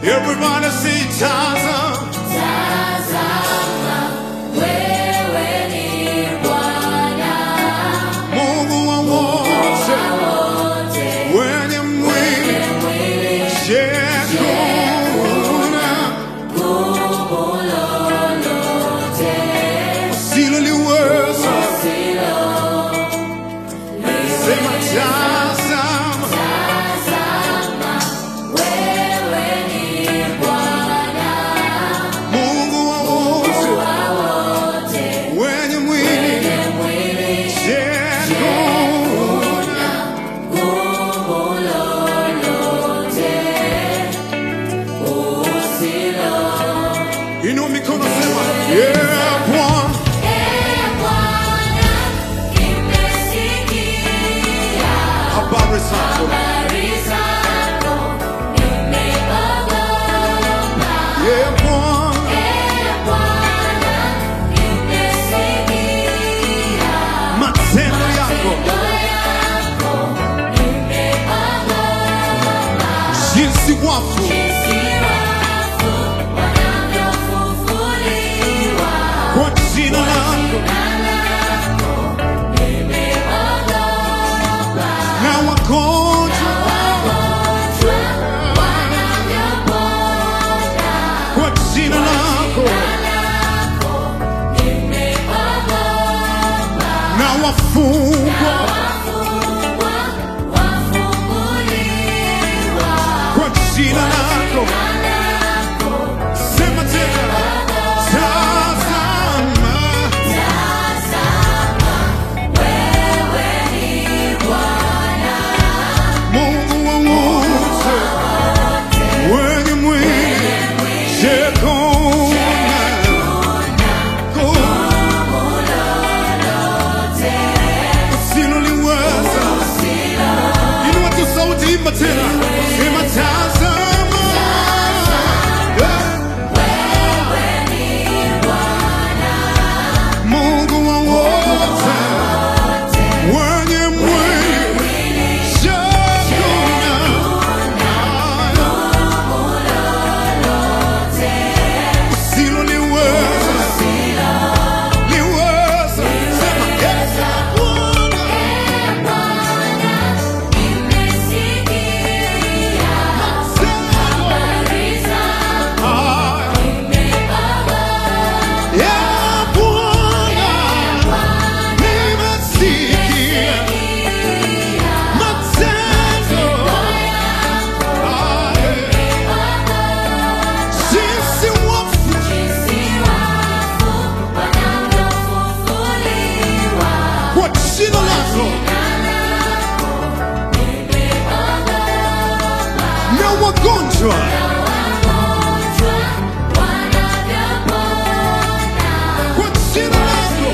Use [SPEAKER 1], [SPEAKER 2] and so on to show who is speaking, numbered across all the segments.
[SPEAKER 1] Everybody say tazama.
[SPEAKER 2] Tazama, wewe ni Bwana,
[SPEAKER 1] Mungu wa wote, wenye mwili, hakuna
[SPEAKER 2] gumu lolote
[SPEAKER 1] usiloliweza. Sema tazama.
[SPEAKER 2] Tazama, wewe ni Bwana,
[SPEAKER 1] Mungu wa wote, wenye mwili, hakuna
[SPEAKER 2] gumu lolote usilo.
[SPEAKER 1] inua mikono, sema yeah, Bwana.
[SPEAKER 2] Bwana, nimesikia
[SPEAKER 1] Habari zako
[SPEAKER 2] habari zako, nimeogopa.
[SPEAKER 1] yeah, Bwana.
[SPEAKER 2] Bwana, nimesikia
[SPEAKER 1] Matendo yako jinsi wafu kwa jina lako na wagonjwa kwa jina lako na wafungwa kwa jina lako. Sema tena, tazama. Mungu wa wote, wenye mwili, usiloliweza. Inua tu sauti, imba tena, sema tazama. Mungu wa wote, wenye mwili, usiloliweza. Sema yes, Bwana. Wagonjwa kwa jina lako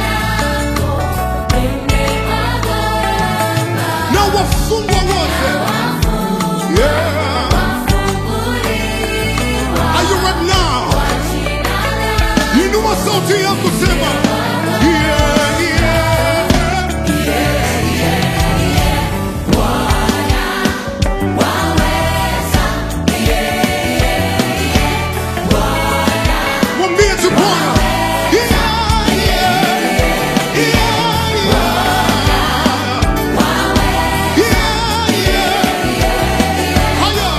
[SPEAKER 1] na wafungwa wote. Yeah. Are you right now? Inua sauti yako, sema yeah, yeah. Mwambie tu Bwana. Yeah, yeah, yeah, yeah, yeah. Haya.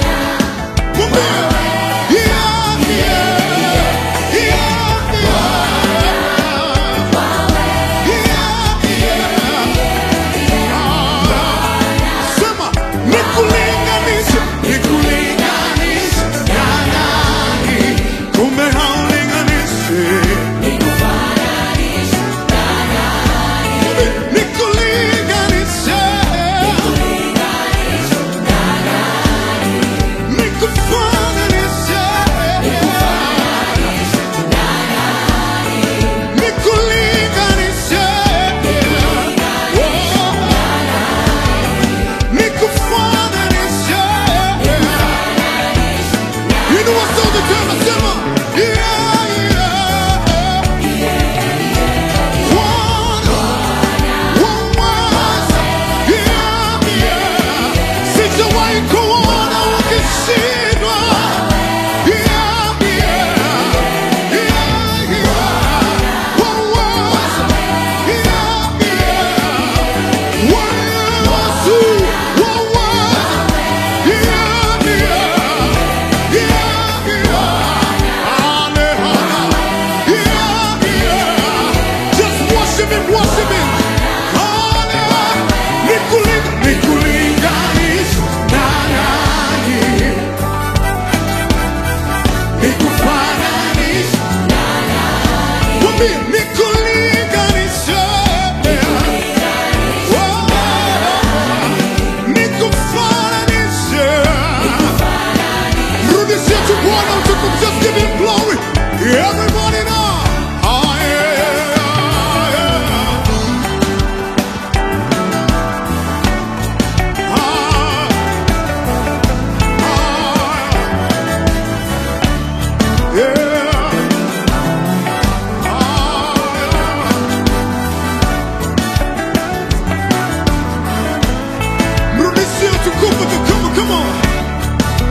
[SPEAKER 1] Mwambie. Yeah, yeah, yeah, yeah.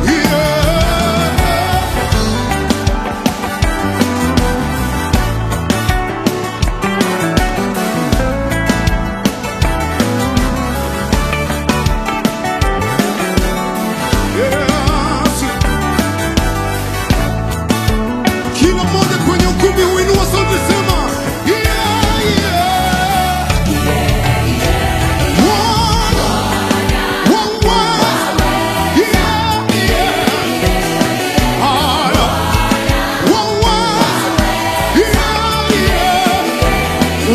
[SPEAKER 1] Kila mmoja kwenye ukumbi huinua sauti sema yeah, yeah. One, yeah, yeah. Haya. One, yeah, yeah.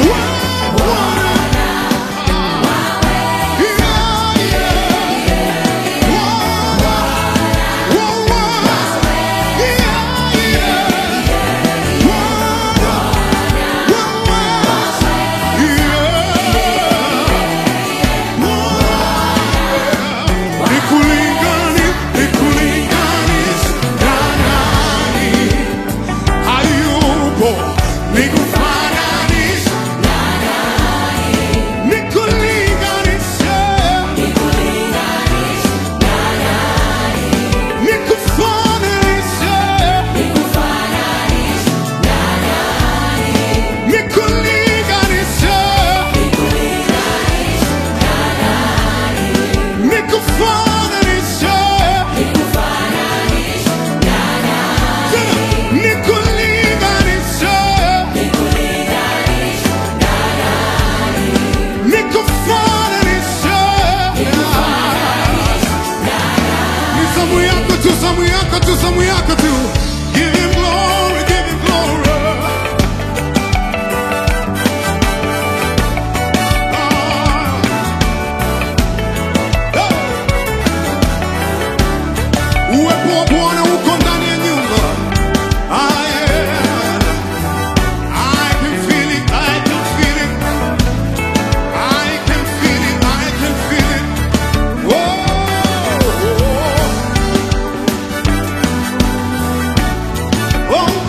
[SPEAKER 1] Zamu yako tu. Give him glory, give him glory. Uwepo wa Bwana uko ndani ya nyumba. Yeah. I can feel it, I can feel it. I can feel it, I can feel it. Oh.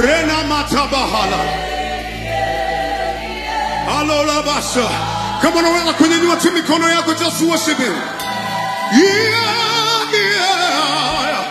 [SPEAKER 1] Rena matabahala. Alola basa. Kama unaweza kunyanyua tu mikono yako, just worship him. Yeah, yeah.